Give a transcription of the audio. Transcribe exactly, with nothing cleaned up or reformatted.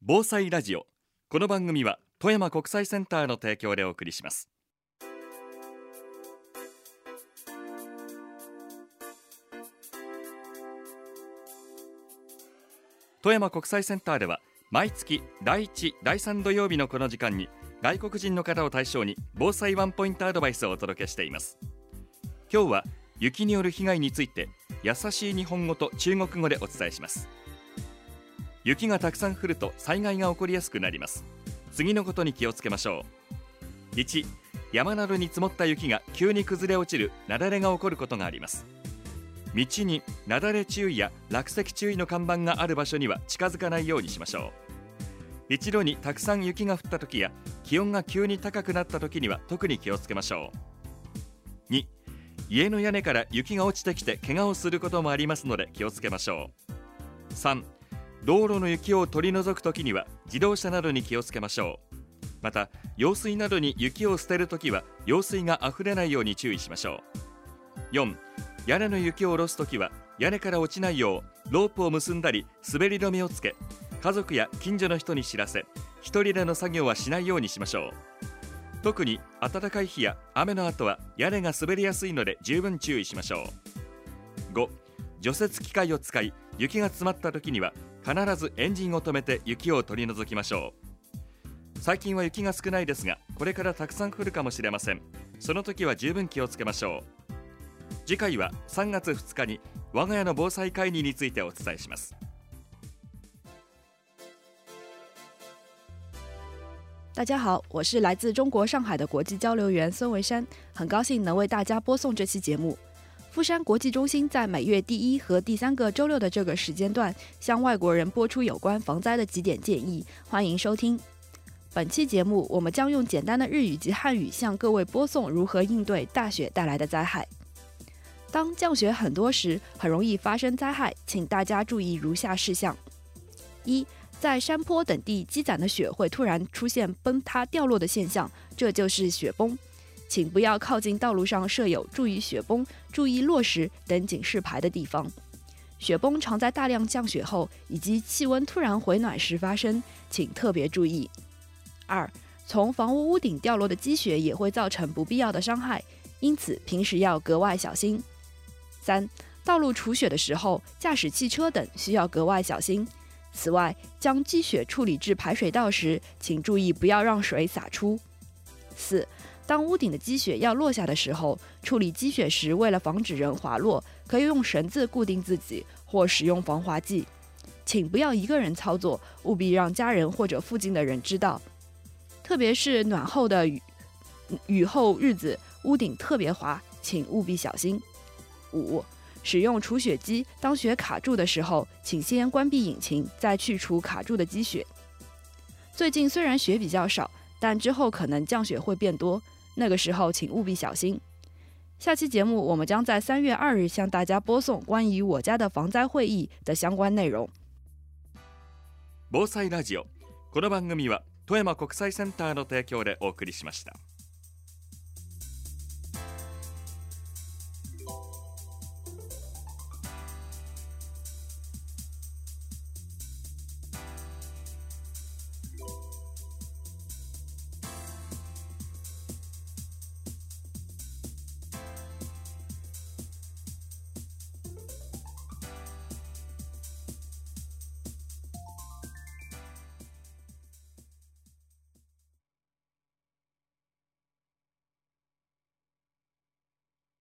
防災ラジオ。この番組は富山国際センターの提供でお送りします。富山国際センターでは毎月だいいち、だいさん土曜日のこの時間に外国人の方を対象に防災ワンポイントアドバイスをお届けしています。今日は雪による被害について優しい日本語と中国語でお伝えします。雪がたくさん降ると災害が起こりやすくなります。次のことに気をつけましょう。いち、山などに積もった雪が急に崩れ落ちる雪崩が起こることがあります。道に雪崩注意や落石注意の看板がある場所には近づかないようにしましょう。一度にたくさん雪が降った時や気温が急に高くなった時には特に気をつけましょう。に、家の屋根から雪が落ちてきて怪我をすることもありますので気をつけましょう。さん、道路の雪を取り除くときには自動車などに気をつけましょう。また用水などに雪を捨てるときは用水があふれないように注意しましょう。よん、屋根の雪を下ろすときは屋根から落ちないようロープを結んだり滑り止めをつけ、家族や近所の人に知らせ、一人での作業はしないようにしましょう。特に暖かい日や雨の後は屋根が滑りやすいので十分注意しましょう。ご、除雪機械を使い雪が詰まったときには必ずエンジンを止めて雪を取り除きましょう。最近は雪が少ないですが、これからたくさん降るかもしれません。その時は十分気をつけましょう。次回はさんがつふつかに我が家の防災会議についてお伝えします。 大家好，我是来自中国上海的国际交流员孙维山，很高兴能为大家播送这期节目。富山国际中心在每月第一和第三个周六的这个时间段，向外国人播出有关防灾的几点建议，欢迎收听。本期节目，我们将用简单的日语及汉语向各位播送如何应对大雪带来的灾害。当降雪很多时，很容易发生灾害，请大家注意如下事项：一，在山坡等地积攒的雪会突然出现崩塌掉落的现象，这就是雪崩。请不要靠近道路上设有注意雪崩、注意落石等警示牌的地方。雪崩常在大量降雪后以及气温突然回暖时发生，请特别注意。二，从房屋屋顶掉落的积雪也会造成不必要的伤害，因此平时要格外小心。三，道路除雪的时候，驾驶汽车等需要格外小心。此外，将积雪处理至排水道时，请注意不要让水洒出。四，当屋顶的积雪要落下的时候，处理积雪时，为了防止人滑落，可以用绳子固定自己，或使用防滑剂。请不要一个人操作，务必让家人或者附近的人知道。特别是暖后的 雨, 雨后日子，屋顶特别滑，请务必小心。五，使用除雪机，当雪卡住的时候，请先关闭引擎，再去除卡住的积雪。最近虽然雪比较少，但之后可能降雪会变多，那个时候请务必小心。下期节目我们将在三月二日向大家播送关于我家的防灾会议的相关内容。 防災ラジオ。この番組は富山国際センターの提供でお送りしました。